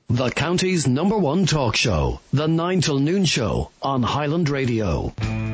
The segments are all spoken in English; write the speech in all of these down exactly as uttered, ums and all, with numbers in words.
The county's number one talk show, The nine till Noon Show on Highland Radio.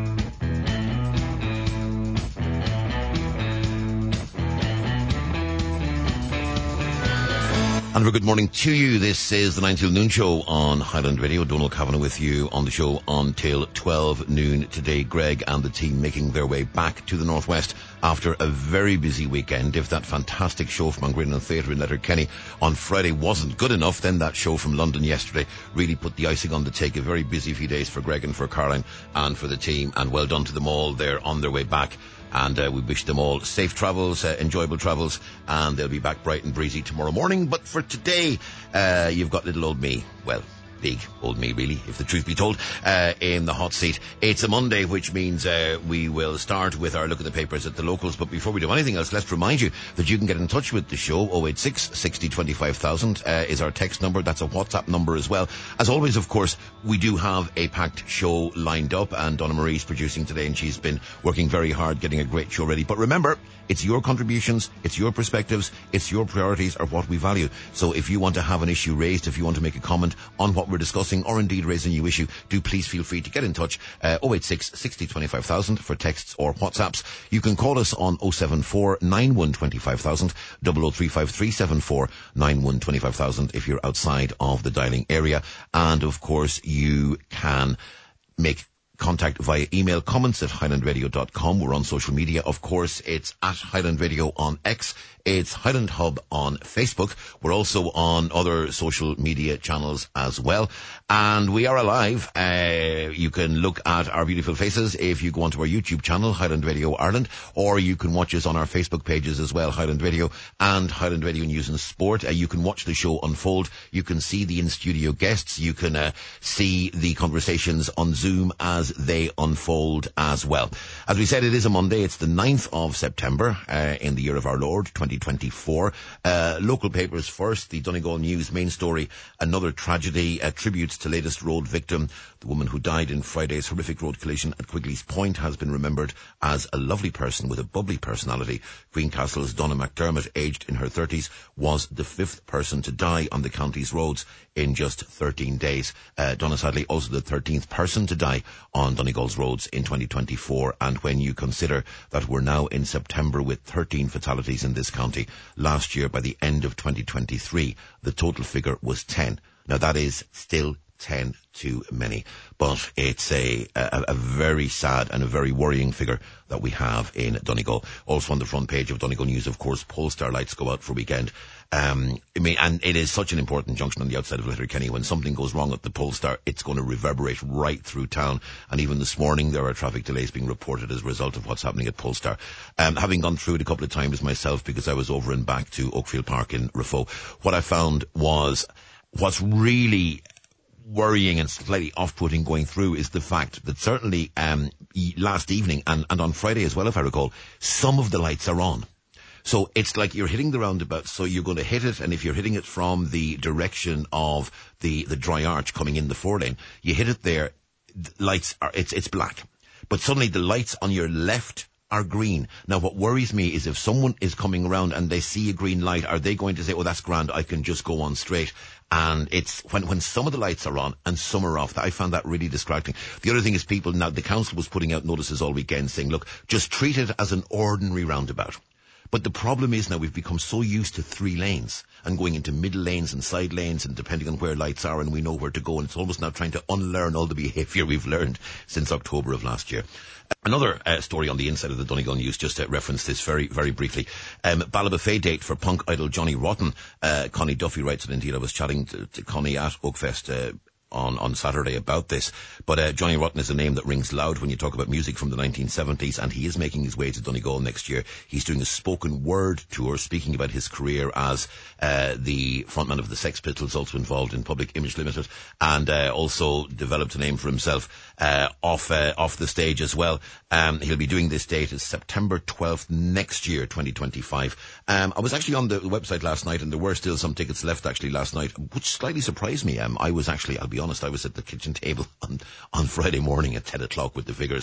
And a very good morning to you. This is the nine till Noon Show on Highland Radio. Donald Kavanagh with you on the show until twelve noon today. Greg and the team making their way back to the Northwest after a very busy weekend. If that fantastic show from Angrinan Theatre in Letterkenny on Friday wasn't good enough, then that show from London yesterday really put the icing on the cake. A very busy few days for Greg and for Caroline and for the team, and well done to them all. They're on their way back. And uh, we wish them all safe travels, uh, enjoyable travels, and they'll be back bright and breezy tomorrow morning. But for today, uh, you've got little old me. Well, big old me, really, if the truth be told, uh, in the hot seat. It's a Monday, which means uh, we will start with our look at the papers at the locals. But before we do anything else, let's remind you that you can get in touch with the show. oh eight six, sixty, twenty-five thousand uh, is our text number. That's a WhatsApp number as well. As always, of course, we do have a packed show lined up, and Donna Marie's producing today, and she's been working very hard getting a great show ready. But remember, it's your contributions, it's your perspectives, it's your priorities are what we value. So if you want to have an issue raised, if you want to make a comment on what we're discussing, or indeed raise a new issue, do please feel free to get in touch. Uh, oh eight six, sixty, twenty-five thousand for texts or WhatsApps. You can call us on oh seven four, nine one two five thousand, oh oh three five, three seven four, nine one two five thousand if you're outside of the dialing area. And of course, you can make contact via email, comments at highland radio dot com. We're on social media. Of course, it's at Highland Radio on X. It's Highland Hub on Facebook. We're also on other social media channels as well. And we are alive. Uh, you can look at our beautiful faces if you go onto our YouTube channel, Highland Radio Ireland, or you can watch us on our Facebook pages as well, Highland Radio and Highland Radio News and Sport. Uh, you can watch the show unfold. You can see the in-studio guests. You can uh, see the conversations on Zoom as they unfold as well. As we said, it is a Monday. It's the ninth of September uh, in the year of our Lord, twenty twenty-four. Uh, local papers first. The Donegal News main story, another tragedy, uh, tributes to latest road victim. The woman who died in Friday's horrific road collision at Quigley's Point has been remembered as a lovely person with a bubbly personality. Greencastle's Donna McDermott, aged in her thirties, was the fifth person to die on the county's roads in just thirteen days. Uh, Donna, sadly, also the thirteenth person to die on Donegal's roads in twenty twenty-four. And when you consider that we're now in September with thirteen fatalities in this county, last year by the end of twenty twenty-three, the total figure was ten. Now that is still ten too many, but it's a, a, a very sad and a very worrying figure that we have in Donegal. Also on the front page of Donegal News, of course, Polestar lights go out for weekend. Um, I mean, and it is such an important junction on the outside of Letterkenny. When something goes wrong at the Polestar, it's going to reverberate right through town. And even this morning, there are traffic delays being reported as a result of what's happening at Polestar. Um, having gone through it a couple of times myself, because I was over and back to Oakfield Park in Rafo, what I found was what's really worrying and slightly off-putting going through is the fact that certainly um, last evening and, and on Friday as well, if I recall, some of the lights are on. So it's like you're hitting the roundabout, so you're going to hit it, and if you're hitting it from the direction of the, the dry arch coming in the four lane, you hit it there, lights are, it's, it's black. But suddenly the lights on your left are green. Now what worries me is if someone is coming around and they see a green light, are they going to say, oh, that's grand, I can just go on straight? And it's when, when some of the lights are on and some are off, I found that really distracting. The other thing is people, now the council was putting out notices all weekend saying, look, just treat it as an ordinary roundabout. But the problem is now we've become so used to three lanes and going into middle lanes and side lanes and depending on where lights are and we know where to go, and it's almost now trying to unlearn all the behaviour we've learned since October of last year. Another uh, story on the inside of the Donegal News, just to reference this very, very briefly. Um, Ballabafay date for punk idol Johnny Rotten. Uh, Connie Duffy writes, and indeed I was chatting to, to Connie at Oakfest uh, on, on Saturday about this. But uh, Johnny Rotten is a name that rings loud when you talk about music from the nineteen seventies, and he is making his way to Donegal next year. He's doing a spoken word tour, speaking about his career as uh, the frontman of the Sex Pistols, also involved in Public Image Limited, and uh, also developed a name for himself uh, off uh, off the stage as well. Um, he'll be doing this date is September twelfth next year, twenty twenty-five. Um, I was actually on the website last night, and there were still some tickets left actually last night, which slightly surprised me. Um, I was actually, I'll be honest, I was at the kitchen table on, on Friday morning at ten o'clock with the figures.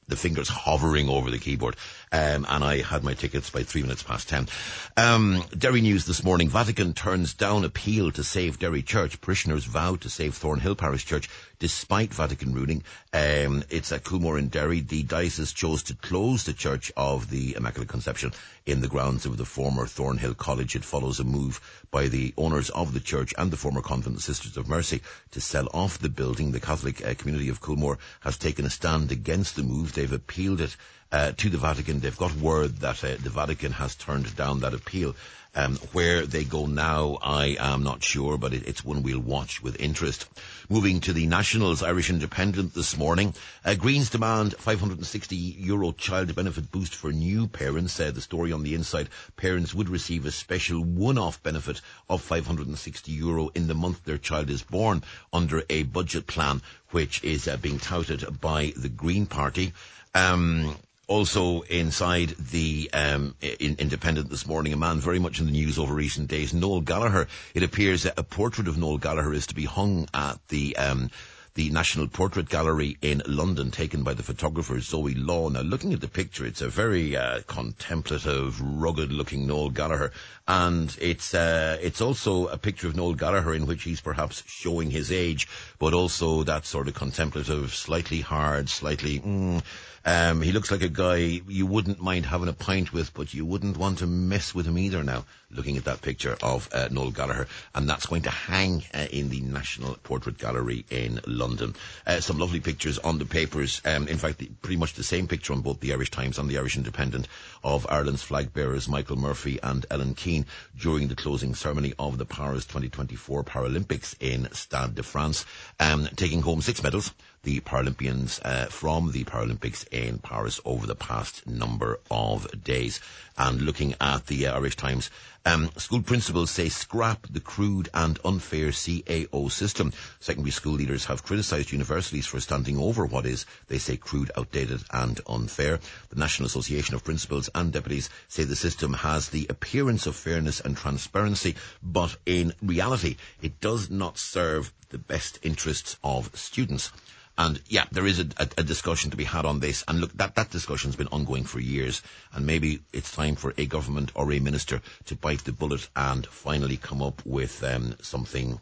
the fingers hovering over the keyboard. Um, and I had my tickets by three minutes past ten. Um, Derry News this morning. Vatican turns down appeal to save Derry Church. Parishioners vow to save Thornhill Parish Church despite Vatican ruling. Um, it's at Coolmore in Derry. The diocese chose to close the Church of the Immaculate Conception in the grounds of the former Thornhill College. It follows a move by the owners of the church and the former convent Sisters of Mercy to sell off the building. The Catholic uh, community of Coolmore has taken a stand against the move. They've appealed it uh, to the Vatican. They've got word that uh, the Vatican has turned down that appeal. Um, where they go now, I am not sure, but it, it's one we'll watch with interest. Moving to the Nationals, Irish Independent this morning. Uh, Greens demand five hundred sixty euro child benefit boost for new parents. Uh, the story on the inside, parents would receive a special one-off benefit of five hundred sixty euro in the month their child is born under a budget plan, which is uh, being touted by the Green Party. Um... Also inside the um, in, Independent this morning, a man very much in the news over recent days, Noel Gallagher. It appears that a portrait of Noel Gallagher is to be hung at the um, the National Portrait Gallery in London, taken by the photographer Zoe Law. Now, looking at the picture, it's a very uh, contemplative, rugged-looking Noel Gallagher, and it's uh, it's also a picture of Noel Gallagher in which he's perhaps showing his age, but also that sort of contemplative, slightly hard, slightly... Mm, Um, he looks like a guy you wouldn't mind having a pint with, but you wouldn't want to mess with him either now, looking at that picture of uh, Noel Gallagher. And that's going to hang uh, in the National Portrait Gallery in London. Uh, some lovely pictures on the papers. Um, in fact, the, pretty much the same picture on both the Irish Times and the Irish Independent of Ireland's flag bearers Michael Murphy and Ellen Keane during the closing ceremony of the Paris twenty twenty-four Paralympics in Stade de France, um, taking home six medals. The Paralympians uh, from the Paralympics in Paris over the past number of days. And looking at the uh, Irish Times, um, school principals say scrap the crude and unfair C A O system. Secondary school leaders have criticised universities for standing over what is, they say, crude, outdated and unfair. The National Association of Principals and Deputies say the system has the appearance of fairness and transparency, but in reality it does not serve the best interests of students. And yeah, there is a, a, a discussion to be had on this. And look, that, that discussion's been ongoing for years. And maybe it's time for a government or a minister to bite the bullet and finally come up with um, something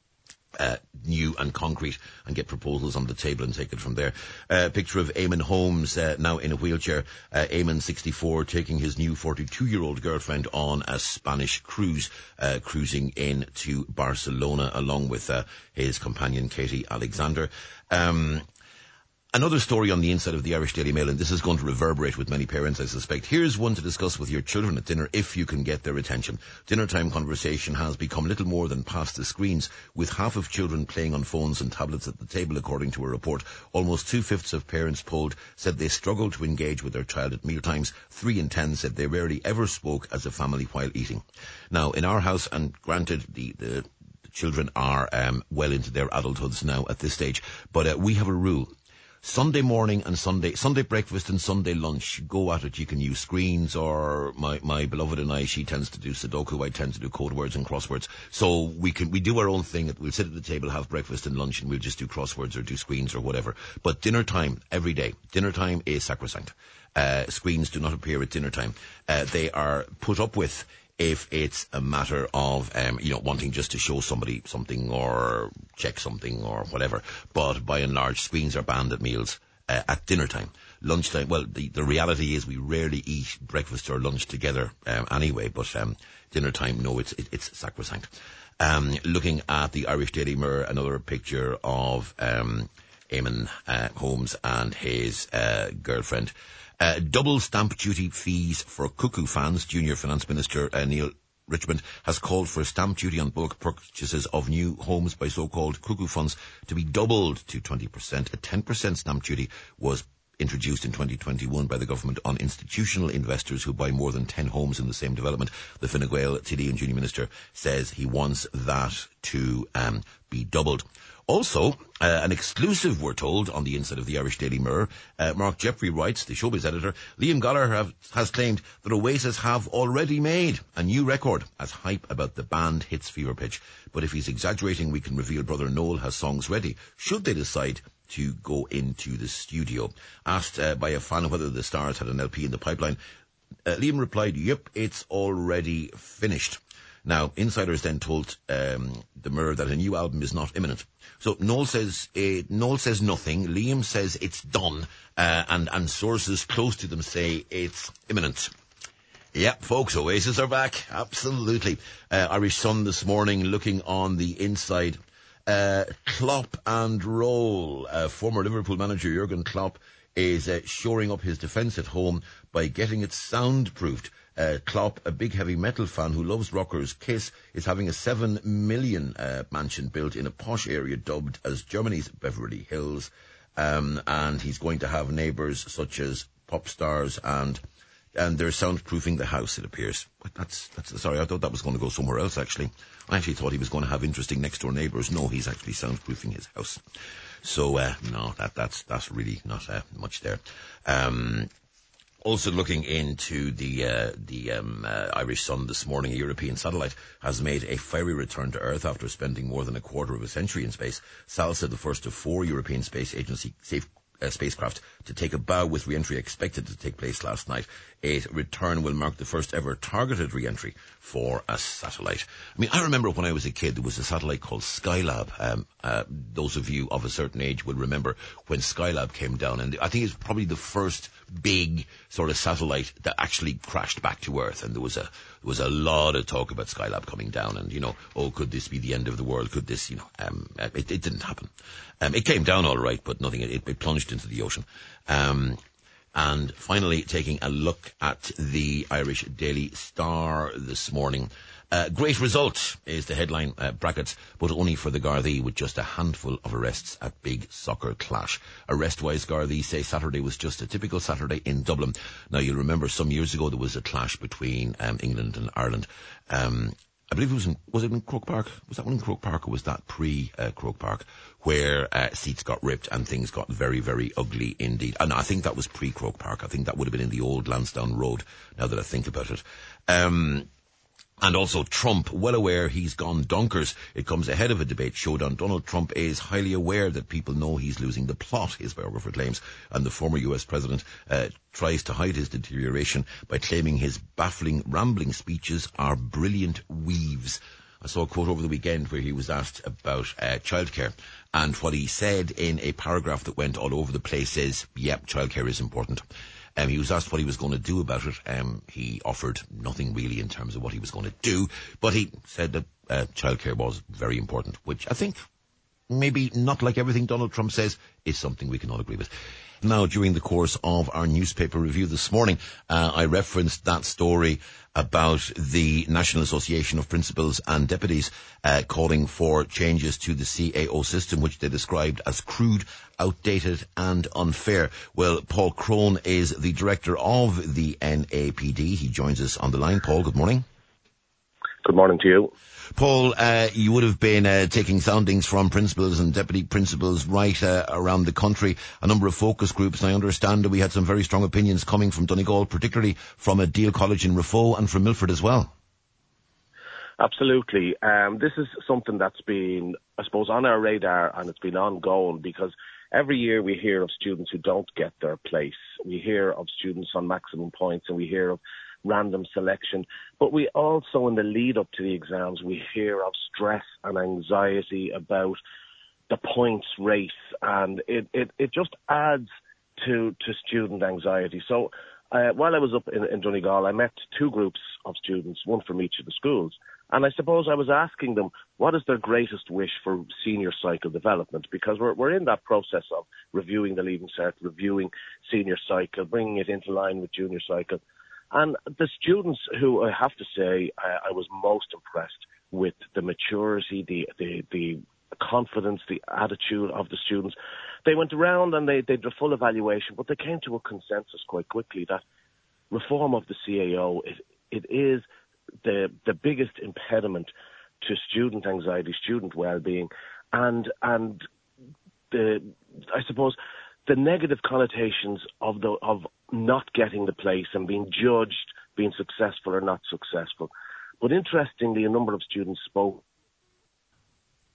uh, new and concrete and get proposals on the table and take it from there. A uh, picture of Eamon Holmes uh, now in a wheelchair. Uh, Eamon, sixty-four, taking his new forty-two-year-old girlfriend on a Spanish cruise, uh, cruising in to Barcelona along with uh, his companion Katie Alexander. Um, Another story on the inside of the Irish Daily Mail, and this is going to reverberate with many parents, I suspect. Here's one to discuss with your children at dinner if you can get their attention. Dinner time conversation has become little more than past the screens, with half of children playing on phones and tablets at the table, according to a report. Almost two-fifths of parents polled said they struggled to engage with their child at mealtimes. Three in ten said they rarely ever spoke as a family while eating. Now, in our house, and granted, the... the children are um, well into their adulthoods now at this stage, but uh, we have a rule. Sunday morning and Sunday Sunday breakfast and Sunday lunch, go at it. You can use screens, or my, my beloved and I, she tends to do Sudoku, I tend to do code words and crosswords. So we can we do our own thing. We'll sit at the table, have breakfast and lunch, and we'll just do crosswords or do screens or whatever. But dinner time, every day. Dinner time is sacrosanct. Uh, screens do not appear at dinner time. Uh, they are put up with if it's a matter of, um, you know, wanting just to show somebody something or check something or whatever. But by and large, screens are banned at meals, uh, at dinner time. Lunchtime, well, the, the reality is we rarely eat breakfast or lunch together um, anyway, but um, dinner time, no, it's it, it's sacrosanct. Um, looking at the Irish Daily Mirror, another picture of um, Eamon uh, Holmes and his uh, girlfriend. Uh, double stamp duty fees for Cuckoo fans. Junior Finance Minister uh, Neil Richmond has called for stamp duty on bulk purchases of new homes by so-called cuckoo funds to be doubled to twenty percent. A ten percent stamp duty was introduced in twenty twenty-one by the government on institutional investors who buy more than ten homes in the same development. The Fine Gael T D and Junior Minister says he wants that to um, be doubled. Also, uh, an exclusive, we're told, on the inside of the Irish Daily Mirror. Uh, Mark Jeffrey writes, the showbiz editor, Liam Gallagher have, has claimed that Oasis have already made a new record as hype about the band hits fever pitch. But if he's exaggerating, we can reveal brother Noel has songs ready, should they decide to go into the studio. Asked uh, by a fan whether the Stars had an L P in the pipeline, uh, Liam replied, "Yep, it's already finished." Now, insiders then told um, the Mirror that a new album is not imminent. So Noel says uh, Noel says nothing. Liam says it's done, uh, and and sources close to them say it's imminent. Yep, folks, Oasis are back. Absolutely. Uh, Irish Sun this morning looking on the inside. Uh, Klopp and roll. Uh, former Liverpool manager Jurgen Klopp is uh, shoring up his defence at home by getting it soundproofed. Uh, Klopp, a big heavy metal fan who loves rockers, Kiss, is having a seven million uh, mansion built in a posh area dubbed as Germany's Beverly Hills. Um, and he's going to have neighbours such as pop stars and and they're soundproofing the house, it appears. But that's, that's, sorry, I thought that was going to go somewhere else, actually. I actually thought he was going to have interesting next-door neighbours. No, he's actually soundproofing his house. So, uh, no, that, that's, that's really not, uh, much there. Um, also looking into the, uh, the, um, uh, Irish Sun this morning, a European satellite has made a fiery return to Earth after spending more than a quarter of a century in space. S A L said the first of four European Space Agency safe Uh, spacecraft to take a bow with re-entry expected to take place last night. A return will mark the first ever targeted re-entry for a satellite. I mean, I remember when I was a kid, there was a satellite called Skylab. Um, uh, those of you of a certain age will remember when Skylab came down, and I think it's probably the first big sort of satellite that actually crashed back to Earth, and there was a there was a lot of talk about Skylab coming down, and, you know, oh, could this be the end of the world? Could this, you know, um, it, it didn't happen. Um, it came down all right, but nothing, it, it plunged into the ocean. Um, and finally, taking a look at the Irish Daily Star this morning. Uh, great result is the headline, uh, brackets, but only for the Gardaí with just a handful of arrests at big soccer clash. Arrest-wise, Gardaí say Saturday was just a typical Saturday in Dublin. Now, you'll remember some years ago there was a clash between um, England and Ireland. Um, I believe it was in, was it in Croke Park? Was that one in Croke Park, or was that pre-Croke uh, Park, where uh, seats got ripped and things got very, very ugly indeed? And I think that was pre-Croke Park. I think that would have been in the old Lansdowne Road, now that I think about it. Um... And also Trump, well aware he's gone donkers. It comes ahead of a debate showdown. Donald Trump is highly aware that people know he's losing the plot, his biographer claims, and the former U S president uh, tries to hide his deterioration by claiming his baffling, rambling speeches are brilliant weaves. I saw a quote over the weekend where he was asked about uh, childcare, and what he said in a paragraph that went all over the place is, yep, childcare is important. Um, he was asked what he was going to do about it. Um, he offered nothing really in terms of what he was going to do, but he said that uh, childcare was very important, which I think, maybe not like everything Donald Trump says, is something we can all agree with. Now, during the course of our newspaper review this morning, uh, I referenced that story about the National Association of Principals and Deputies uh, calling for changes to the C A O system, which they described as crude, outdated and unfair. Well, Paul Crone is the director of the N A P D. He joins us on the line. Paul, good morning. Good morning to you. Paul, uh, you would have been uh, taking soundings from principals and deputy principals right uh, around the country, a number of focus groups, and I understand that we had some very strong opinions coming from Donegal, particularly from a Deal College in Raphoe and from Milford as well. Absolutely. Um, this is something that's been, I suppose, on our radar, and it's been ongoing because every year we hear of students who don't get their place. We hear of students on maximum points, and we hear of random selection, but we also, in the lead up to the exams, we hear of stress and anxiety about the points race, and it, it, it just adds to, to student anxiety. So uh, while I was up in, in Donegal, I met two groups of students, one from each of the schools, and I suppose I was asking them what is their greatest wish for senior cycle development, because we're, we're in that process of reviewing the Leaving Cert, reviewing senior cycle, bringing it into line with junior cycle. And the students who, I have to say, I, I was most impressed with the maturity, the, the the confidence, the attitude of the students. They went around and they, they did a full evaluation, but they came to a consensus quite quickly that reform of the C A O, it, it is the the biggest impediment to student anxiety, student well-being, and and the I suppose the negative connotations of the of not getting the place and being judged, being successful or not successful. But interestingly, a number of students spoke.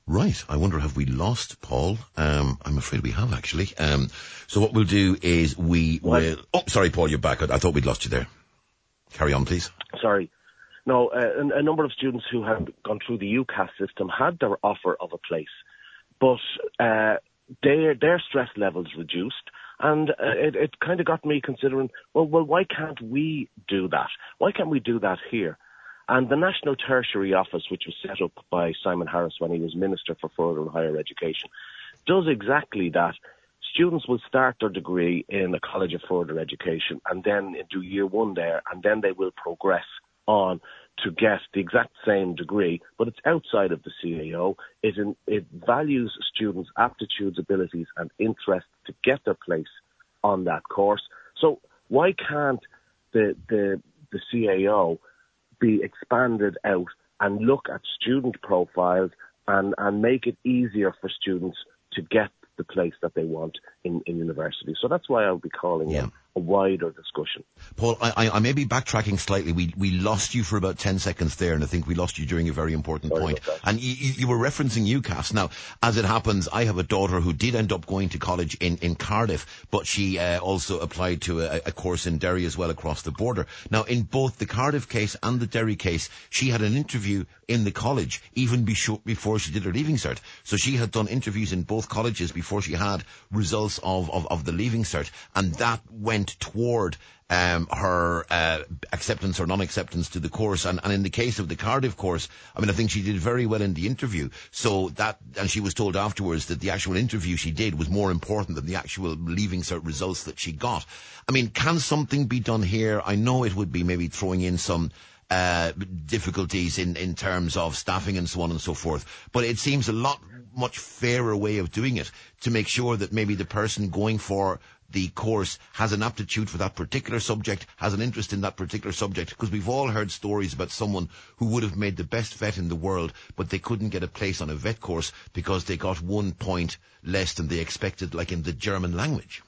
Right. I wonder, have we lost Paul? Um, I'm afraid we have, actually. Um, so what we'll do is we what? will... Oh, sorry, Paul, you're back. I, I thought we'd lost you there. Carry on, please. Sorry. No, uh, a, a number of students who had gone through the UCAS system had their offer of a place, but uh, their their stress levels reduced, and uh, it, it kind of got me considering, well, well, why can't we do that? Why can't we do that here? And the National Tertiary Office, which was set up by Simon Harris when he was Minister for Further and Higher Education, does exactly that. Students will start their degree in a College of Further Education and then do year one there, and then they will progress on to get the exact same degree, but it's outside of the C A O. It, in, it values students' aptitudes, abilities and interests to get their place on that course. So why can't the, the, the C A O be expanded out and look at student profiles and, and make it easier for students to get the place that they want in, in university? So that's why I'll be calling yeah. it a wider discussion. Paul, I, I may be backtracking slightly. We we lost you for about ten seconds there, and I think we lost you during a very important Sorry point. And you, you were referencing UCAS. Now, as it happens, I have a daughter who did end up going to college in, in Cardiff, but she uh, also applied to a, a course in Derry as well across the border. Now, in both the Cardiff case and the Derry case, she had an interview in the college even be short before she did her Leaving Cert. So she had done interviews in both colleges before she had results of, of, of the Leaving Cert, and that went toward um, her uh, acceptance or non-acceptance to the course. And, and in the case of the Cardiff course, I mean, I think she did very well in the interview. So that, and she was told afterwards that the actual interview she did was more important than the actual Leaving Cert results that she got. I mean, can something be done here? I know it would be maybe throwing in some uh difficulties in, in terms of staffing and so on and so forth, but it seems a lot much fairer way of doing it to make sure that maybe the person going for the course has an aptitude for that particular subject, has an interest in that particular subject, because we've all heard stories about someone who would have made the best vet in the world, but they couldn't get a place on a vet course because they got one point less than they expected, like in the German language.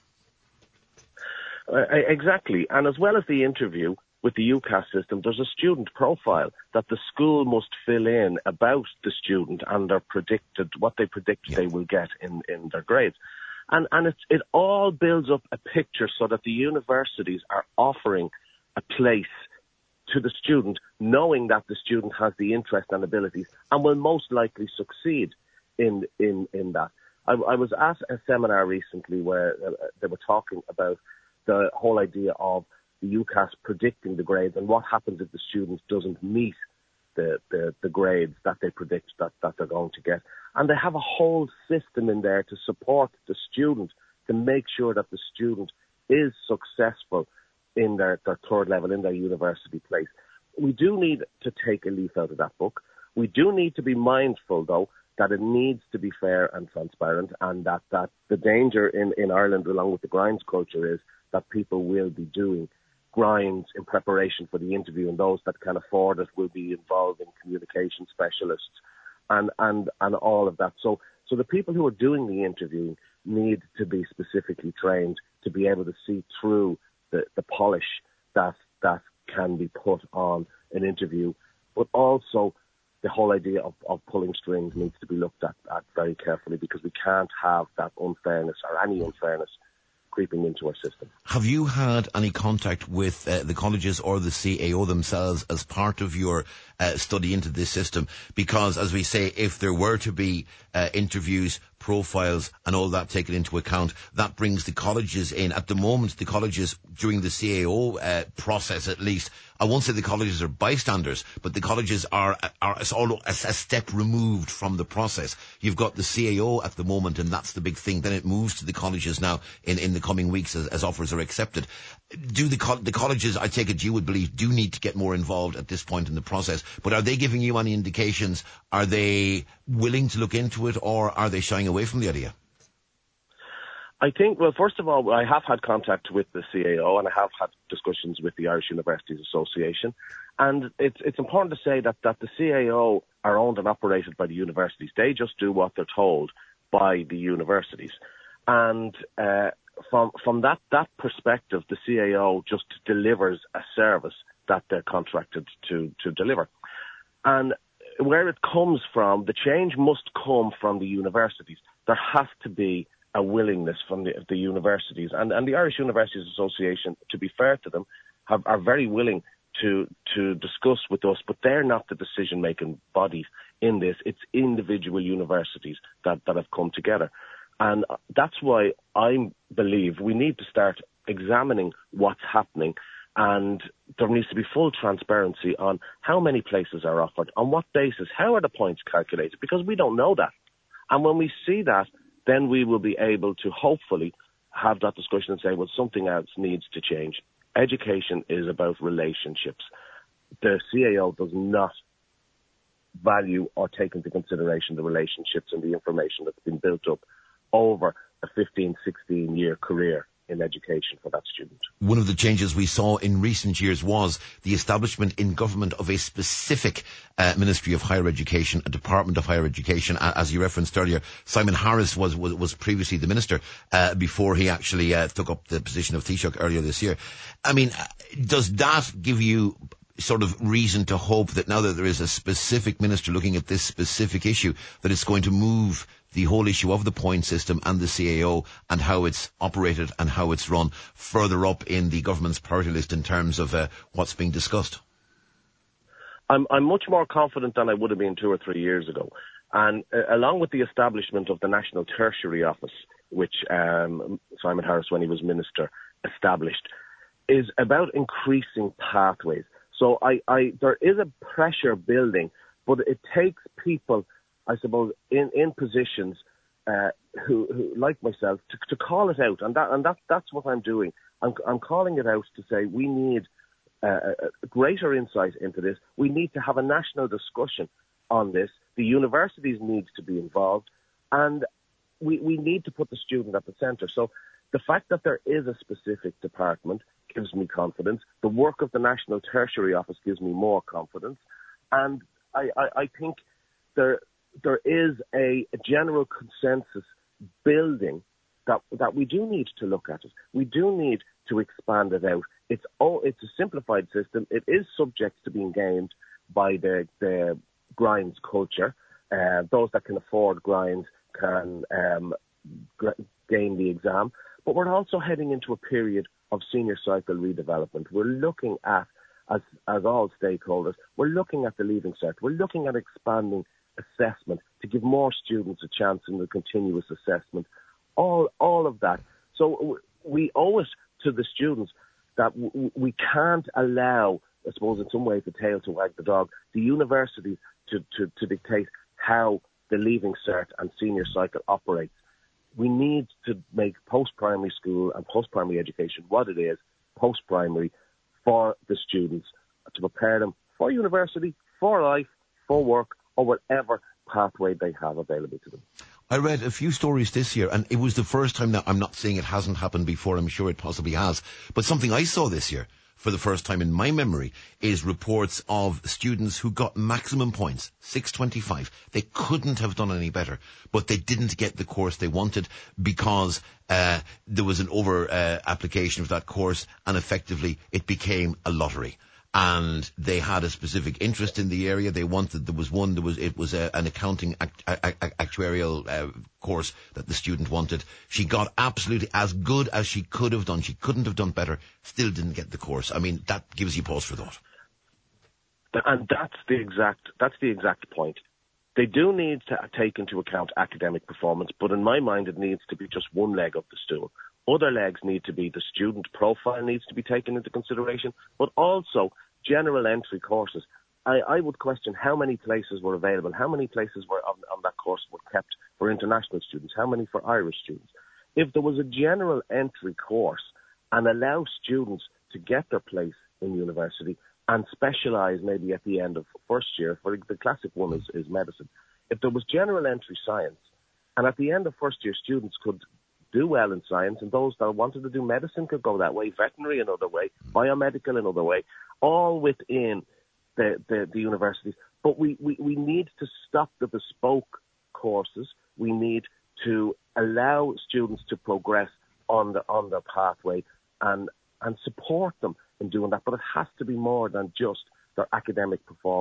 Uh, exactly. And as well as the interview, with the UCAS system, there's a student profile that the school must fill in about the student and their predicted, what they predict yeah. they will get in, in their grades. And, and it's, it all builds up a picture so that the universities are offering a place to the student, knowing that the student has the interest and abilities and will most likely succeed in, in, in that. I, I was at a seminar recently where uh, they were talking about the whole idea of the UCAS predicting the grades and what happens if the student doesn't meet the, the, the grades that they predict that, that they're going to get. And they have a whole system in there to support the student to make sure that the student is successful in their, their third level, in their university place. We do need to take a leaf out of that book. We do need to be mindful, though, that it needs to be fair and transparent, and that, that the danger in, in Ireland, along with the grinds culture, is that people will be doing grinds in preparation for the interview, and those that can afford it will be involved in communication specialists and, and, and all of that. So, so the people who are doing the interviewing need to be specifically trained to be able to see through the, the polish that, that can be put on an interview. But also the whole idea of, of pulling strings needs to be looked at, at very carefully, because we can't have that unfairness or any unfairness creeping into our system. Have you had any contact with uh, the colleges or the C A O themselves as part of your uh, study into this system? Because, as we say, if there were to be uh, interviews, profiles and all that taken into account, that brings the colleges in. At the moment, the colleges, during the C A O uh, process at least, I won't say the colleges are bystanders, but the colleges are, are a, a step removed from the process. You've got the C A O at the moment, and that's the big thing. Then it moves to the colleges now in, in the coming weeks as, as offers are accepted. Do the, co- the colleges, I take it you would believe, do need to get more involved at this point in the process, but are they giving you any indications? Are they willing to look into it, or are they shying away from the idea? I think, well, first of all, I have had contact with the C A O and I have had discussions with the Irish Universities Association. And it's it's important to say that, that the C A O are owned and operated by the universities. They just do what they're told by the universities. And uh, from from that, that perspective, the C A O just delivers a service that they're contracted to, to deliver. And where it comes from, the change must come from the universities. There has to be a willingness from the, the universities. And, and the Irish Universities Association, to be fair to them, have, are very willing to to discuss with us, but they're not the decision-making bodies in this. It's individual universities that, that have come together. And that's why I believe we need to start examining what's happening, and there needs to be full transparency on how many places are offered, on what basis, how are the points calculated, because we don't know that. And when we see that, then we will be able to hopefully have that discussion and say, well, something else needs to change. Education is about relationships. The C A O does not value or take into consideration the relationships and the information that's been built up over a fifteen, sixteen year career in education for that student. One of the changes we saw in recent years was the establishment in government of a specific uh, Ministry of Higher Education, a Department of Higher Education. As you referenced earlier, Simon Harris was was, was previously the minister uh, before he actually uh, took up the position of Taoiseach earlier this year. I mean, does that give you sort of reason to hope that now that there is a specific minister looking at this specific issue, that it's going to move the whole issue of the point system and the C A O and how it's operated and how it's run further up in the government's priority list in terms of uh, what's being discussed? I'm, I'm much more confident than I would have been two or three years ago. And uh, along with the establishment of the National Tertiary Office, which um, Simon Harris, when he was minister, established, is about increasing pathways. So I, I, there is a pressure building, but it takes people, I suppose, in, in positions uh, who, who, like myself, to, to call it out. And that, and that, that's what I'm doing. I'm, I'm calling it out to say we need uh, a greater insight into this. We need to have a national discussion on this. The universities need to be involved. And we, we need to put the student at the centre. So the fact that there is a specific department gives me confidence. The work of the National Tertiary Office gives me more confidence. And I, I, I think there there is a, a general consensus building that that we do need to look at it. We do need to expand it out. It's all, it's a simplified system. It is subject to being gamed by the, the grinds culture. Uh, those that can afford grinds can um, gain the exam. But we're also heading into a period of senior cycle redevelopment. We're looking at, as as all stakeholders, we're looking at the Leaving Cert. We're looking at expanding assessment to give more students a chance in the continuous assessment. All all of that. So we owe it to the students that w- we can't allow, I suppose, in some ways, the tail to wag the dog. The universities to, to, to dictate how the Leaving Cert and senior cycle operates. We need to make post-primary school and post-primary education what it is, post-primary, for the students, to prepare them for university, for life, for work, or whatever pathway they have available to them. I read a few stories this year, and it was the first time. Now, I'm not saying it hasn't happened before, I'm sure it possibly has, but something I saw this year for the first time in my memory is reports of students who got maximum points, six twenty-five. They couldn't have done any better, but they didn't get the course they wanted because uh, there was an over uh, application of that course, and effectively it became a lottery. And they had a specific interest in the area. They wanted, there was one, there was, it was a, an accounting act, a, a, actuarial uh, course that the student wanted. She got absolutely as good as she could have done. She couldn't have done better, still didn't get the course. I mean, that gives you pause for thought. And that's the exact, that's the exact point. They do need to take into account academic performance, but in my mind, it needs to be just one leg of the stool. Other legs need to be the student profile needs to be taken into consideration, but also general entry courses. I, I would question how many places were available, how many places were on, on that course were kept for international students, how many for Irish students. If there was a general entry course and allow students to get their place in university and specialise maybe at the end of first year, for the classic one is, is medicine. If there was general entry science, and at the end of first year students could do well in science, and those that wanted to do medicine could go that way, veterinary another way, biomedical another way, all within the, the, the universities. But we, we, we need to stop the bespoke courses. We need to allow students to progress on the on their pathway and and support them in doing that. But it has to be more than just their academic performance.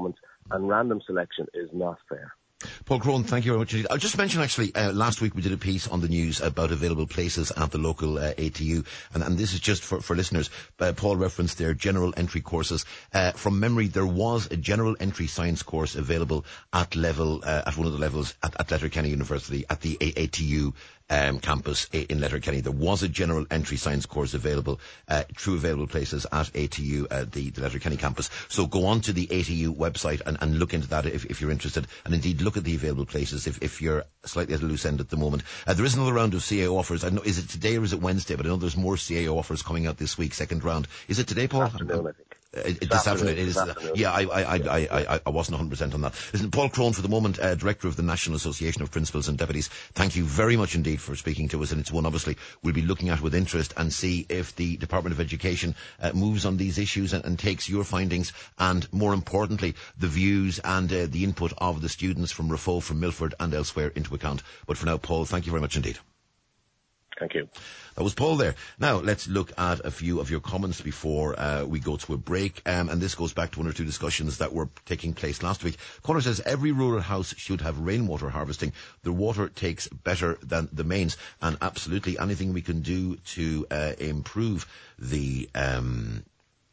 and random selection is not fair. Paul Crone, thank you very much indeed. I'll just mention actually, uh, last week we did a piece on the news about available places at the local uh, A T U, and, and this is just for, for listeners. Uh, Paul referenced their general entry courses. Uh, from memory, there was a general entry science course available at level, uh, at one of the levels at, at Letterkenny University, at the A- ATU Um, campus in Letterkenny. There was a general entry science course available, uh, true available places at A T U, uh, the, the Letterkenny campus. So go on to the A T U website and, and look into that if, if you're interested, and indeed look at the available places if, if you're slightly at a loose end at the moment. Uh, there is another round of C A O offers. I don't know, is it today or is it Wednesday? But I know there's more C A O offers coming out this week, second round. Is it today, Paul? Afternoon, I think. Uh, this afternoon, it is. Afternoon. Yeah, I, I, I, I, I, I wasn't one hundred percent on that. Listen, Paul Crone, for the moment, uh, Director of the National Association of Principals and Deputies, thank you very much indeed for speaking to us, and it's one obviously we'll be looking at with interest and see if the Department of Education uh, moves on these issues and, and takes your findings and, more importantly, the views and uh, the input of the students from Rafo, from Milford and elsewhere into account. But for now, Paul, thank you very much indeed. Thank you. That was Paul there. Now, let's look at a few of your comments before uh, we go to a break. Um, and this goes back to one or two discussions that were taking place last week. Caller says, every rural house should have rainwater harvesting. The water takes better than the mains. And absolutely anything we can do to uh, improve the... Um,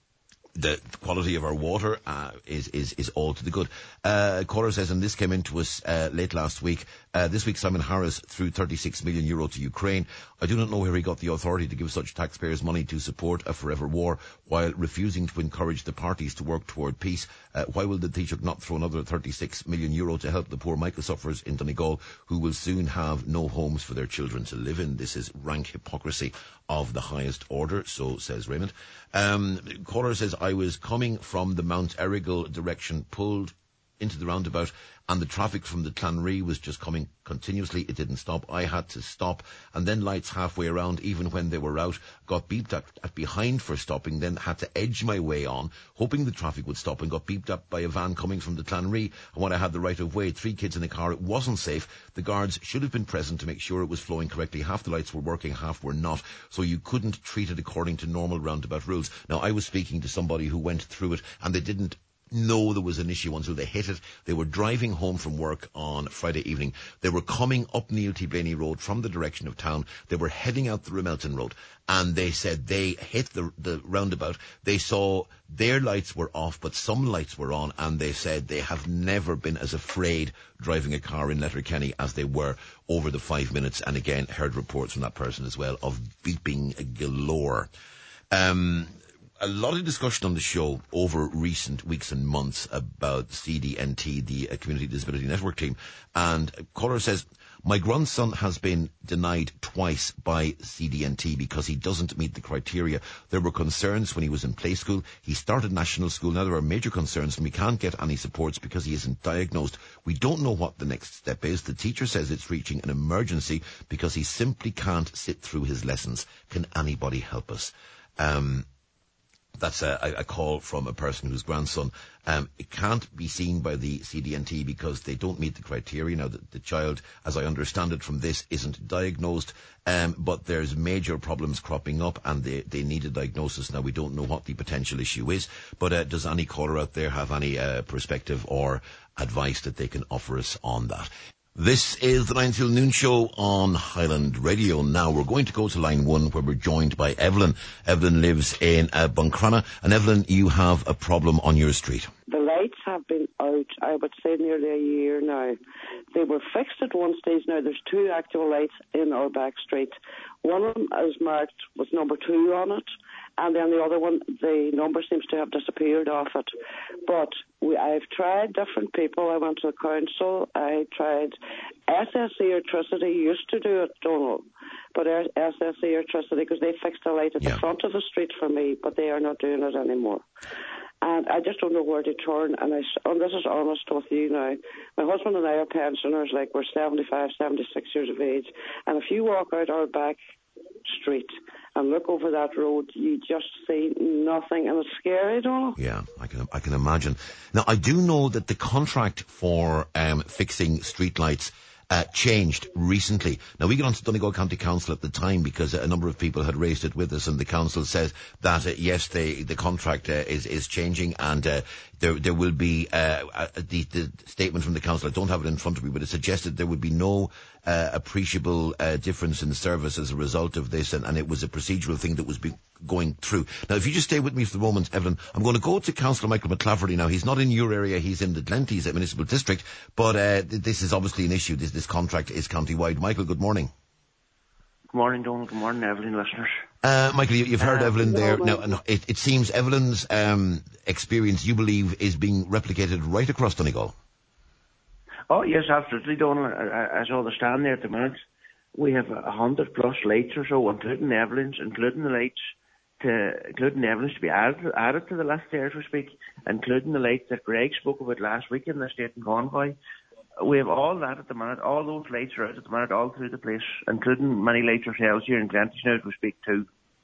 The quality of our water uh, is, is, is all to the good. Uh, caller says, and this came into us uh, late last week, uh, this week Simon Harris threw thirty-six million euro to Ukraine. I do not know where he got the authority to give such taxpayers money to support a forever war while refusing to encourage the parties to work toward peace. Uh, why will the Taoiseach not throw another thirty-six million euro to help the poor Michael sufferers in Donegal who will soon have no homes for their children to live in? This is rank hypocrisy of the highest order, so says Raymond. Um, caller says, I was coming from the Mount Errigal direction, pulled into the roundabout, and the traffic from the Clanree was just coming continuously. It didn't stop. I had to stop, and then lights halfway around, even when they were out, got beeped at, at behind for stopping, then had to edge my way on, hoping the traffic would stop, and got beeped up by a van coming from the Clanree. And when I had the right of way, three kids in a car, it wasn't safe. The guards should have been present to make sure it was flowing correctly. Half the lights were working, half were not, so you couldn't treat it according to normal roundabout rules. Now, I was speaking to somebody who went through it, and they didn't know there was an issue until they hit it. They were driving home from work on Friday evening. They were coming up Neil T. Blaney Road from the direction of town. They were heading out the Ramelton Road, and they said they hit the, the roundabout. They saw their lights were off, but some lights were on, and they said they have never been as afraid driving a car in Letterkenny as they were over the five minutes, and again, heard reports from that person as well of beeping galore. Um... A lot of discussion on the show over recent weeks and months about C D N T, the uh, Community Disability Network team. And a caller says, my grandson has been denied twice by C D N T because he doesn't meet the criteria. There were concerns when he was in play school. He started national school. Now there are major concerns and we can't get any supports because he isn't diagnosed. We don't know what the next step is. The teacher says it's reaching an emergency because he simply can't sit through his lessons. Can anybody help us? Um... That's a, a call from a person whose grandson, um, it can't be seen by the C D N T because they don't meet the criteria. Now, the, the child, as I understand it from this, isn't diagnosed, um, but there's major problems cropping up and they, they need a diagnosis. Now, we don't know what the potential issue is, but uh, does any caller out there have any uh, perspective or advice that they can offer us on that? This is the nine till noon show on Highland Radio. Now we're going to go to line one where we're joined by Evelyn. Evelyn lives in uh, Buncrana. And Evelyn, you have a problem on your street. The lights have been out, I would say, nearly a year now. They were fixed at one stage. Now there's two active lights in our back street. One of them is marked with number two on it, and then the other one, the number seems to have disappeared off it. But we, I've tried different people. I went to the council. I tried S S E Electricity, used to do it, Donald. But S S E Electricity, because they fixed the light at yeah. the front of the street for me, but they are not doing it anymore. And I just don't know where to turn. And, I, and this is honest with you now. My husband and I are pensioners, like we're seventy-five, seventy-six years of age. And if you walk out our back street and look over that road, you just see nothing. And it's scary, don't it? Yeah, I can, I can imagine. Now, I do know that the contract for um, fixing streetlights uh, changed recently. Now, we got on to Donegal County Council at the time because a number of people had raised it with us, and the council says that, uh, yes, they, the contract uh, is, is changing, and uh, there there will be uh, uh, the, the statement from the council. I don't have it in front of me, but it suggested there would be no uh, appreciable uh, difference in service as a result of this, and, and it was a procedural thing that was be going through. Now, if you just stay with me for the moment, Evelyn, I'm going to go to Councillor Michael McClafferty now. He's not in your area, he's in the Glenties Municipal District, but uh, th- this is obviously an issue. This, this contract is county-wide. Michael, good morning. Good morning, Donal. Good morning, Evelyn, listeners. Uh, Michael, you, you've heard uh, Evelyn there. Now, and it, it seems Evelyn's um, experience, you believe, is being replicated right across Donegal. Oh, yes, absolutely, Donal. As I understand there at the minute, we have a hundred plus lights or so, including Evelyn's, including the lights, to including Evelyn's to be added, added to the list there, as we speak, including the lights that Greg spoke about last week in the State and Convoy. We have all that at the minute. All those lights are out at the minute, all through the place, including many lights ourselves here in Glenties now as we speak too.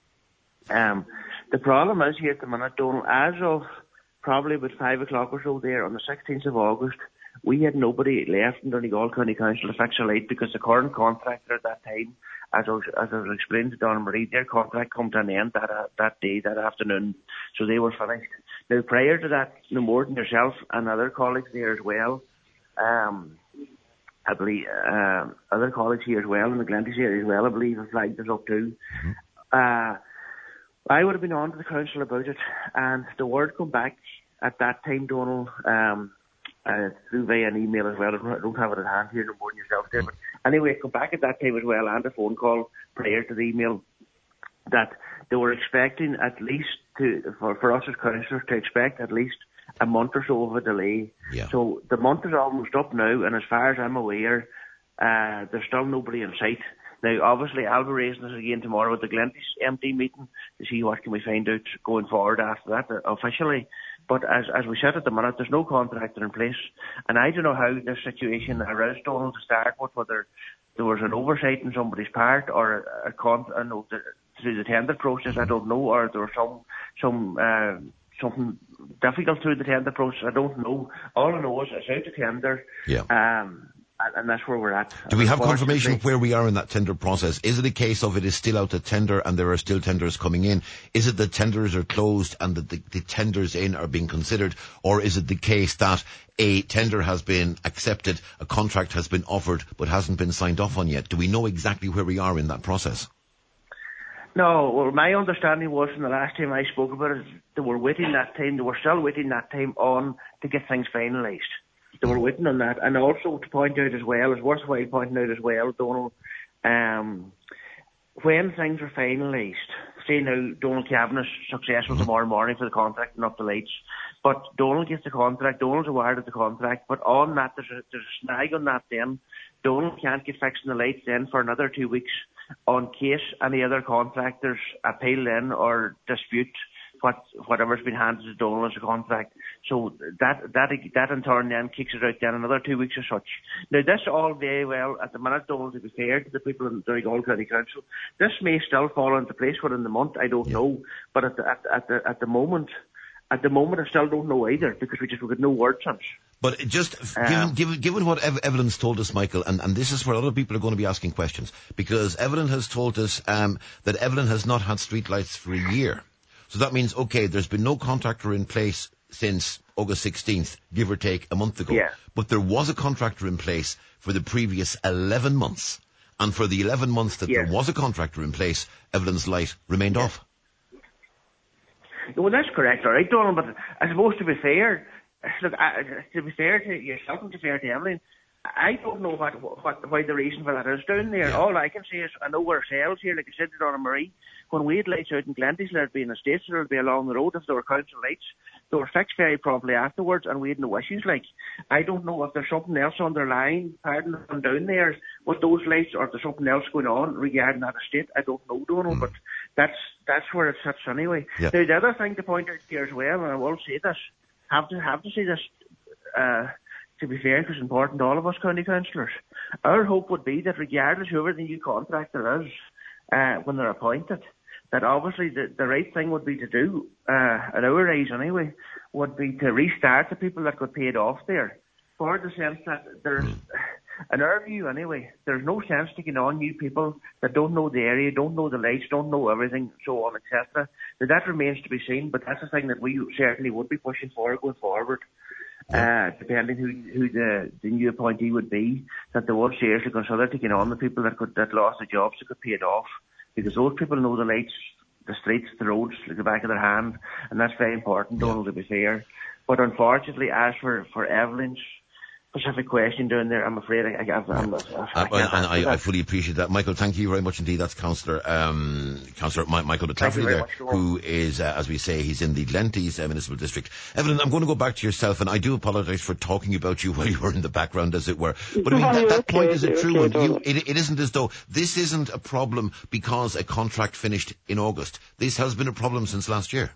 Um, the problem is here at the minute, Donal, as of probably about five o'clock or so there on the sixteenth of August, we had nobody left in Donegal County Council to fix a light because the current contractor at that time, as I was, as I was explained to Donna Marie, their contract come to an end that uh, that day, that afternoon, so they were finished. Now, prior to that, no more than yourself and other colleagues there as well, um, I believe, uh, other colleagues here as well, in the Glenties area as well, I believe, have flagged this up too. Mm-hmm. Uh, I would have been on to the council about it, and the word come back at that time, Donal, um, uh, through via an email as well. I don't have it at hand here, no more than yourself there. But anyway, come back at that time as well, and a phone call prior to the email, that they were expecting at least to, for, for us as councillors to expect at least a month or so of a delay. Yeah. So the month is almost up now, and as far as I'm aware, uh, there's still nobody in sight. Now, obviously, I'll be raising this again tomorrow at the Glenties M D meeting to see what can we find out going forward after that uh, officially. But as as we said at the minute, there's no contractor in place, and I don't know how this situation arose, Donal, to start with, whether there was an oversight on somebody's part or a, a con- I know, the, through the tender process, I don't know, or there was some some uh, something difficult through the tender process, I don't know. All I know is it's out of tender. Yeah. Um, and that's where we're at. Do we have confirmation of where we are in that tender process? Is it a case of it is still out to tender and there are still tenders coming in? Is it that tenders are closed and that the, the tenders in are being considered? Or is it the case that a tender has been accepted, a contract has been offered, but hasn't been signed off on yet? Do we know exactly where we are in that process? No, well, my understanding was from the last time I spoke about it, they were waiting that time, they were still waiting that time on to get things finalised. They were waiting on that. And also to point out as well, it's worthwhile pointing out as well, Donal, um, when things are finalised, say now Donald Kavanagh's successful tomorrow morning for the contract and up the lights, but Donald gets the contract, Donald's awarded of the contract, but on that there's a, there's a snag on that then. Donald can't get fixing the lights then for another two weeks on case any other contractors appeal then or dispute what whatever's been handed to Donald as a contract. So that that that in turn then kicks it out then another two weeks or such. Now this all very well at the minute, Donald, to be fair to the people in Donegal County Council, this may still fall into place within the month, I don't yeah. know. But at the at, at the at the moment at the moment I still don't know either, because we just we got no word since. But just um, given, given, given what Ev- Evelyn's told us, Michael, and, and this is where other people are going to be asking questions, because Evelyn has told us um, that Evelyn has not had streetlights for a year. So that means, okay, there's been no contractor in place since August sixteenth, give or take a month ago. Yeah. But there was a contractor in place for the previous eleven months. And for the eleven months that yeah. there was a contractor in place, Evelyn's light remained yeah. off. Well, that's correct, all right, Donald, but I suppose to be fair, look, I, to be fair to yourself and to be fair to Evelyn, I don't know what, what why the reason for that is down there. Yeah. All I can say is I know ourselves here, like I said to Donna Marie, when we had lights out in Glenties, there'd be in the States, there'd be along the road, if there were council lights, they were fixed very promptly afterwards, and we had no issues. Like, I don't know if there's something else underlying, pardon, from down there with those lights, or if there's something else going on regarding that estate. I don't know, Donald, mm. but that's that's where it sits anyway. Yeah. Now, the other thing to point out here as well, and I will say this, have to have to say this, uh, to be fair, because it's important to all of us county councillors, our hope would be that regardless whoever the new contractor is, uh, when they're appointed, that obviously the, the right thing would be to do, uh, at our age anyway, would be to restart the people that got paid off there, for the sense that there's, in our view anyway, there's no sense taking on new people that don't know the area, don't know the lights, don't know everything, so on, et cetera. Now, that remains to be seen, but that's the thing that we certainly would be pushing for going forward. Uh, depending who who the, the new appointee would be, that they would seriously consider taking on the people that could that lost their jobs that could pay it off, because those people know the lights, the streets, the roads like the back of their hand, and that's very important, Yeah. Donald, to be fair. But unfortunately, as for for Evelyn's specific question down there, I'm afraid I, I, I'm, I'm, I, Uh, can't and I, answer I that. fully appreciate that. Michael, thank you very much indeed. That's Councillor um, Councillor Mi- Michael Thank you McClafferty very there, much, Donald. who is, uh, as we say, he's in the Glenties uh, Municipal District. Evelyn, I'm going to go back to yourself, and I do apologise for talking about you while you were in the background, as it were. But I mean, that, that point is a true one. You, it, it isn't as though this isn't a problem because a contract finished in August. This has been a problem since last year.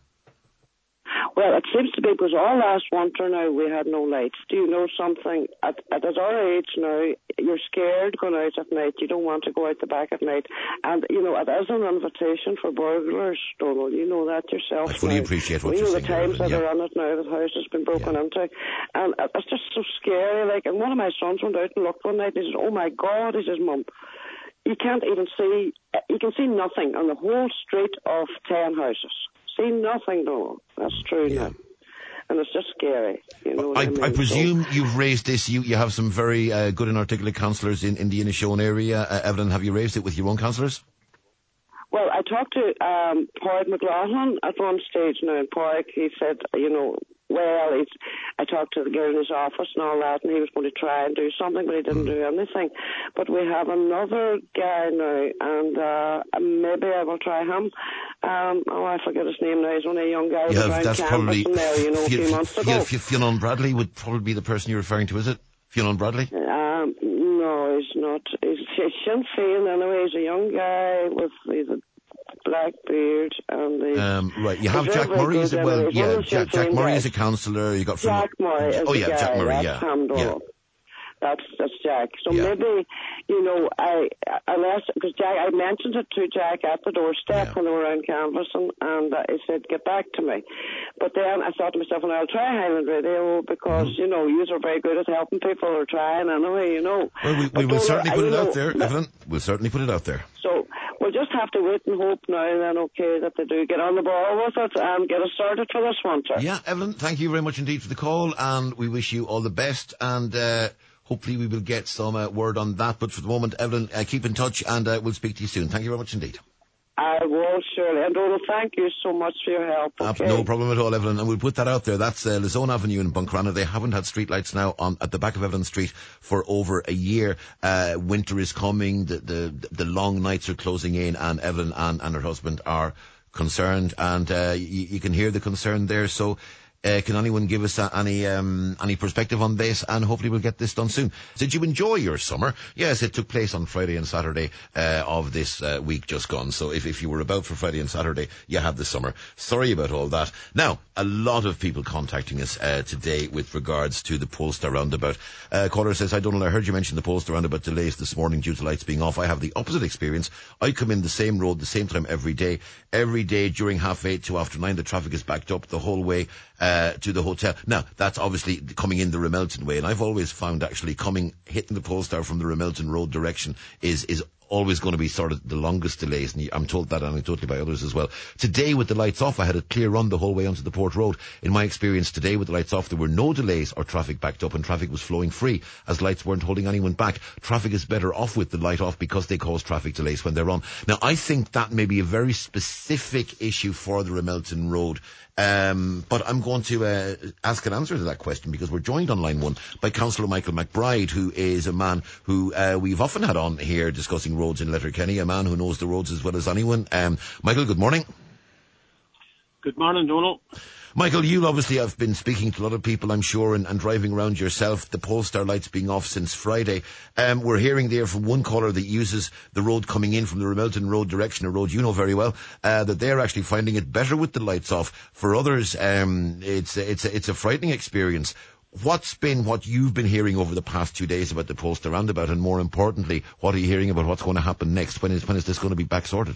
Well, it seems to be because all last winter now we had no lights. Do you know something? At, at our age now, you're scared going out at night. You don't want to go out the back at night. And, you know, it is an invitation for burglars, Donald. You know that yourself. I fully now. appreciate what we you're know saying the times there, that Evelyn, are on it now, the house has been broken Yeah. into. And it's just so scary. Like, and one of my sons went out and looked one night and he says, oh my God, he says, Mum, you can't even see, you can see nothing on the whole street of ten houses. See nothing, Donald. That's true Yeah. now. And it's just scary, you know. I, what I, mean? I presume so, you've raised this. You, you have some very uh, good and articulate councillors in, in the Inishowen area. Uh, Evelyn, have you raised it with your own councillors? well, I talked to um, Pádraig McLaughlin at one stage now, and Pádraig, he said, you know, well, it's, I talked to the girl in his office and all that, and he was going to try and do something, but he didn't do anything. But we have another guy now, and uh, maybe I will try him. Um, oh, I forget his name now. He's only a young guy You with have, round that's canvas probably and there, you know, a few months ago. Fionn Bradley would probably be the person you're referring to, is it? Fionn Bradley? Um, no, he's not. He's, he's Sinn Féin anyway. He's a young guy with he's a black beard and he's, Um, right, you have he's Jack very, very Murray as good well. anyway. He's one Yeah, of the Jack, Sinn Jack Féin Murray guys. is a councillor. You got from. Jack Murray is oh the yeah, guy. Jack Murray. That's Yeah, Ham yeah. Donald. That's that's Jack. So Yeah. maybe, you know, I unless because Jack, I mentioned it to Jack at the doorstep Yeah. when they were around canvassing, and uh, he said, "Get back to me." But then I thought to myself, "And I'll try Highland Radio because Mm-hmm. you know you are very good at helping people or trying anyway, you know." Well, we, we But will Donald, certainly I- put you it know, out there, but- Evelyn. We'll certainly put it out there. So we'll just have to wait and hope now then, okay, that they do get on the ball with it and get us started for this winter. Yeah, Evelyn, thank you very much indeed for the call, and we wish you all the best, and uh, hopefully we will get some uh, word on that. But for the moment, Evelyn, uh, keep in touch, and uh, we'll speak to you soon. Thank you very much indeed. I will, surely. And Donald, thank you so much for your help, okay? No problem at all, Evelyn. And we'll put that out there. That's uh, Lizone Avenue in Buncrana. They haven't had streetlights now on at the back of Evelyn Street for over a year. Uh, winter is coming. The, the the long nights are closing in, and Evelyn and, and her husband are concerned. And uh, you, you can hear the concern there. So uh, can anyone give us uh, any um, any perspective on this? And hopefully we'll get this done soon. Did you enjoy your summer? Yes, it took place on Friday and Saturday uh, of this uh, week just gone. So if, if you were about for Friday and Saturday, you had the summer. Sorry about all that. Now, a lot of people contacting us uh, today with regards to the Polestar roundabout. Uh, caller says, I don't know, I heard you mention the Polestar roundabout delays this morning due to lights being off. I have the opposite experience. I come in the same road, the same time every day. Every day during half eight to after nine, the traffic is backed up the whole way uh, to the hotel. Now, that's obviously coming in the Remelton way, and I've always found actually coming, hitting the Polestar from the Remelton Road direction is, is always going to be sort of the longest delays, and I'm told that anecdotally by others as well. Today, with the lights off, I had a clear run the whole way onto the Port Road. In my experience today, with the lights off, there were no delays or traffic backed up, and traffic was flowing free, as lights weren't holding anyone back. Traffic is better off with the light off because they cause traffic delays when they're on. Now, I think that may be a very specific issue for the Remelton Road. Um, but I'm going to uh, ask an answer to that question, because we're joined on line one by Councillor Michael McBride, who is a man who uh, we've often had on here discussing roads in Letterkenny, a man who knows the roads as well as anyone. Um, Michael, good morning. Good morning, Donald. Michael, you obviously have been speaking to a lot of people, I'm sure, and, and driving around yourself, the Polestar lights being off since Friday. Um, we're hearing there from one caller that uses the road coming in from the Remelton Road direction, a road you know very well, uh, that they're actually finding it better with the lights off. For others, um, it's, it's, it's a frightening experience. What's been what you've been hearing over the past two days about the Polestar roundabout, and more importantly, what are you hearing about what's going to happen next? When is, when is this going to be back sorted?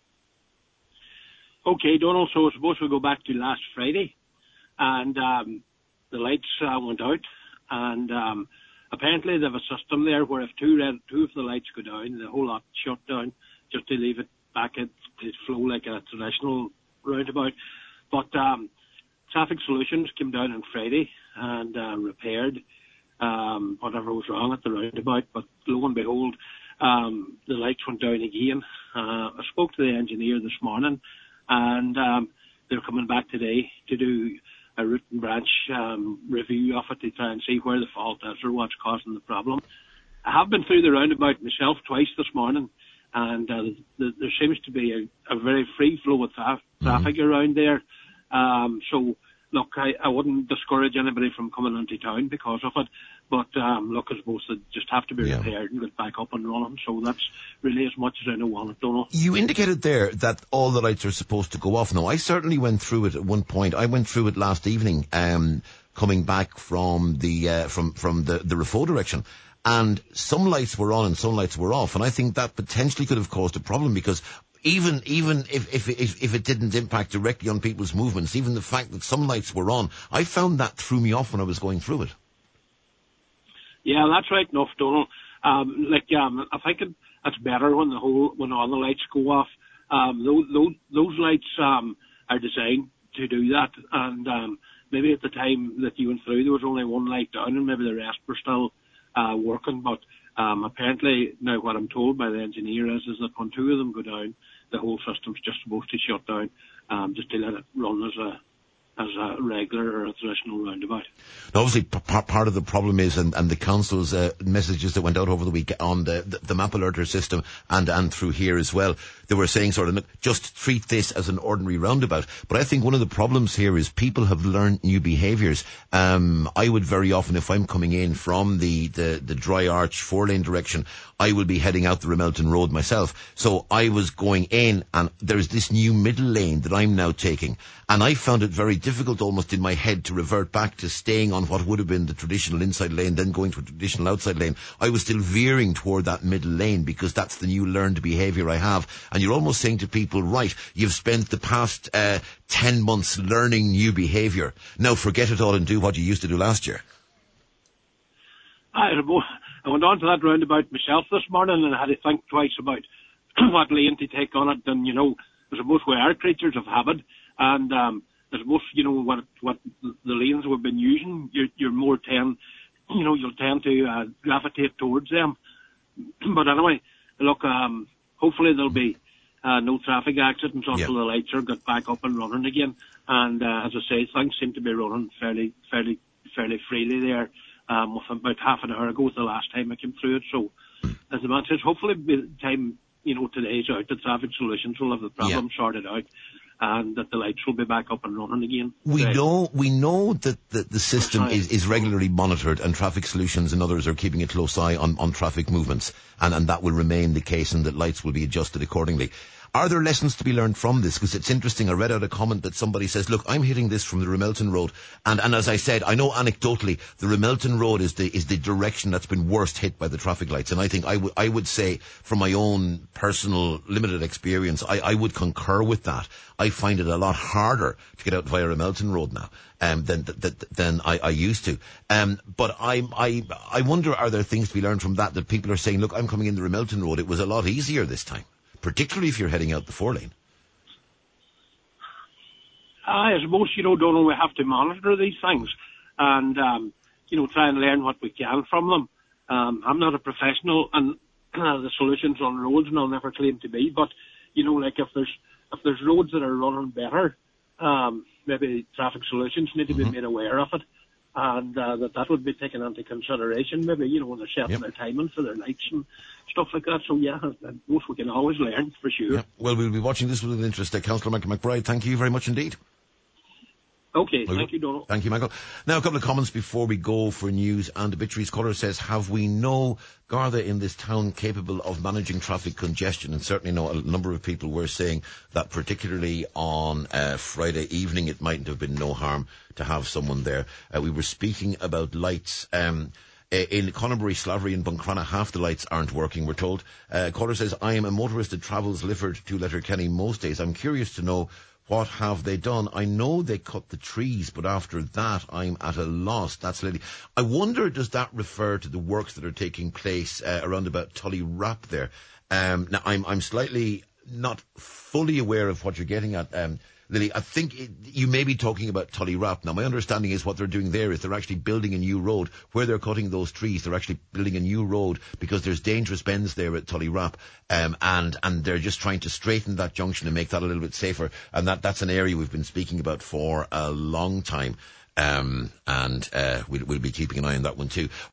Okay, Donald, so suppose we go back to last Friday, and um, the lights uh, went out, and um, apparently they have a system there where if two red, two of the lights go down, the whole lot shut down just to leave it back it to flow like a traditional roundabout. But um, Traffic Solutions came down on Friday and uh, repaired um, whatever was wrong at the roundabout. But lo and behold, um, the lights went down again. Uh, I spoke to the engineer this morning, and um, they're coming back today to do a root and branch um, review of it to try and see where the fault is or what's causing the problem. I have been through the roundabout myself twice this morning, and uh, the, there seems to be a, a very free flow of tra- traffic mm-hmm. around there. Um, so, look, I, I wouldn't discourage anybody from coming into town because of it. But, um, look, I suppose they just have to be yeah. repaired and get back up and running. So that's really as much as I know on it, Donald. You indicated there that all the lights are supposed to go off. Now, I certainly went through it at one point. I went through it last evening, um, coming back from the, uh, from, from the, the Rafo direction. And some lights were on and some lights were off. And I think that potentially could have caused a problem because Even even if, if if if it didn't impact directly on people's movements, even the fact that some lights were on, I found that threw me off when I was going through it. Yeah, that's right enough, Donald. Um, like um, I think it, it's better when the whole when all the lights go off. Um, those those, those lights um, are designed to do that, and um, maybe at the time that you went through, there was only one light down, and maybe the rest were still uh, working, but. Um, apparently, now what I'm told by the engineer is, is that when two of them go down, the whole system's just supposed to shut down, um, just to let it run as a as a regular or a traditional roundabout. Now, obviously, p- part of the problem is, and, and the council's uh, messages that went out over the week on the, the, the map alerter system and, and through here as well, they were saying sort of, just treat this as an ordinary roundabout. But I think one of the problems here is people have learned new behaviours. Um, I would very often, if I'm coming in from the, the, the Dry Arch four-lane direction, I will be heading out the Remelton Road myself. So I was going in, and there's this new middle lane that I'm now taking. And I found it very difficult almost in my head to revert back to staying on what would have been the traditional inside lane, then going to a traditional outside lane. I was still veering toward that middle lane because that's the new learned behaviour I have. And you're almost saying to people, right, you've spent the past uh, ten months learning new behaviour. Now forget it all and do what you used to do last year. I, I went on to that roundabout myself this morning and I had to think twice about what lane to take on it. And, you know, I suppose we are creatures of habit. And um, I suppose, you know, what what the lanes we've been using, you're, you're more tend, you know, you'll tend to uh, gravitate towards them. But anyway, look, um, hopefully there'll be uh, no traffic accidents until yeah. the lights are got back up and running again. And uh, as I say, things seem to be running fairly, fairly, fairly freely there. Um, with about half an hour ago was the last time I came through it. So, as the man says, hopefully by the time, you know, today's out, the Traffic Solutions will have the problem yeah. sorted out. And that the lights will be back up and running again. We right. know we know that the, the system is, is regularly monitored, and Traffic Solutions and others are keeping a close eye on, on traffic movements, and, and that will remain the case, and that lights will be adjusted accordingly. Are there lessons to be learned from this? Because it's interesting. I read out a comment that somebody says, look, I'm hitting this from the Remelton Road. And, and as I said, I know anecdotally, the Remelton Road is the, is the direction that's been worst hit by the traffic lights. And I think I would, I would say from my own personal limited experience, I, I would concur with that. I find it a lot harder to get out via Remelton Road now, um, than, than, than I, I used to. Um, but I, I, I wonder, are there things to be learned from that, that people are saying, look, I'm coming in the Remelton Road. It was a lot easier this time, particularly if you're heading out the four lane. I suppose, you know, Donald, we have to monitor these things and, um, you know, try and learn what we can from them. Um, I'm not a professional and uh, the solutions on roads, and I'll never claim to be, but, you know, like if there's, if there's roads that are running better, um, maybe Traffic Solutions need to be mm-hmm. made aware of it. And uh, that that would be taken into consideration, maybe, you know, when they're setting yep. their timing for their lights and stuff like that. So, yeah, most we can always learn, for sure. Yep. Well, we'll be watching this with interest. Uh, Councillor Michael McBride, thank you very much indeed. Okay, thank you, Donald. Thank you, Michael. Now, a couple of comments before we go for news and obituaries. Caller says, have we no Garda in this town capable of managing traffic congestion? And certainly know a number of people were saying that particularly on uh, Friday evening, it mightn't have been no harm to have someone there. Uh, we were speaking about lights. Um, in Cononbury, Slavery and Buncrana, half the lights aren't working, we're told. Uh, caller says, I am a motorist that travels Lifford to Letterkenny most days. I'm curious to know what have they done? I know they cut the trees, but after that, I'm at a loss. That's Lily. I wonder, does that refer to the works that are taking place uh, around about Tullyrap there? Um, now, I'm, I'm slightly not fully aware of what you're getting at, um, Lily. I think it, you may be talking about Tullyrap. Now, my understanding is what they're doing there is they're actually building a new road. Where they're cutting those trees, they're actually building a new road because there's dangerous bends there at Tullyrap, um, and, and they're just trying to straighten that junction and make that a little bit safer. And that, that's an area we've been speaking about for a long time. Um, and, uh, we'll, we'll be keeping an eye on that one too.